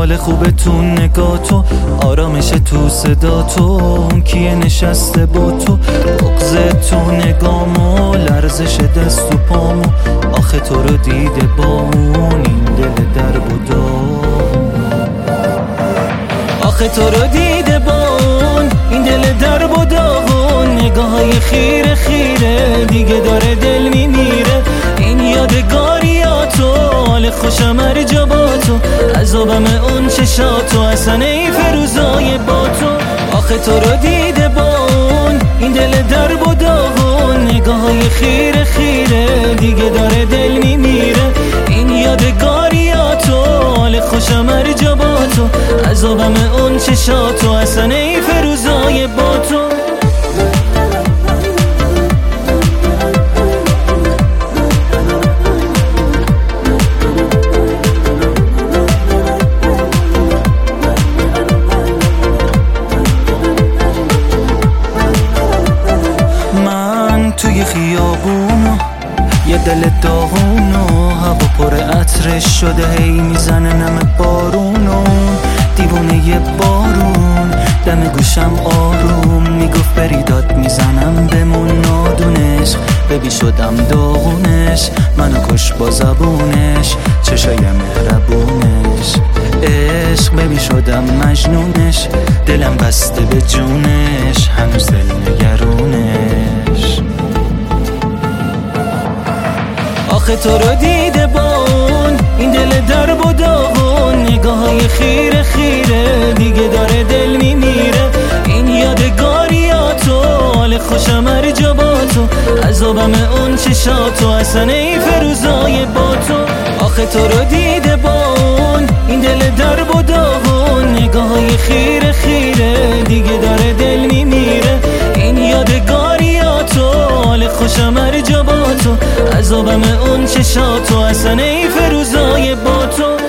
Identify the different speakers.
Speaker 1: حال خوبه تو نگاه تو، آرامش تو صدا تو، اون کیه نشسته با تو، بغض تو نگامو، لرزش دست و پامو، آخه تو رو دیده با اون این دل درب و داغون، آخه تو رو دیده با اون این دل درب و داغون، نگاه های خیره خیره دیگه داره دل میمیره، این یادگاریاتو، حال خوشم هر جا با تو، عذابم اون چشاتو، اصلا ای فروزای با تو، آخه تو رو دیده با اون این دل درب و داغون، نگاه های خیره خیره دیگه داره دل میمیره، این یادگاریاتو، حال خوشم هر جا با تو، عذابم اون چشاتو، اصلا ای فروزای با تو. توی خیابونو یه دل داغونو، هوا پر عطرش شده هی میزنه نم بارونو، دیوونه یه بارون دم گوشم آروم میگفت بری داد میزنم بمون نادونش، ببی شدم داغونش، منو کش با زبونش، چشای مهربونش، عشق ببی شدم مجنونش، دلم بسته به جونش، هنوز دل نگرونش، آخه تو رو دیده با اون این دل درب و داغون، نگاه های خیره خیره دیگه داره دل میمیره، این یادگاریاتو، حال خوشم هر جا با تو، عذابم اون چشاتو، اصلا ای فروزای با تو، آخه تو رو دیده با اون این دل درب و داغون، نگاه های خیره خیره دیگه داره دل میمیره، این یادگاریاتو، حال خوشم هر جا با تو، عذابم اون چشاتو، اصلا ای فروزای با تو.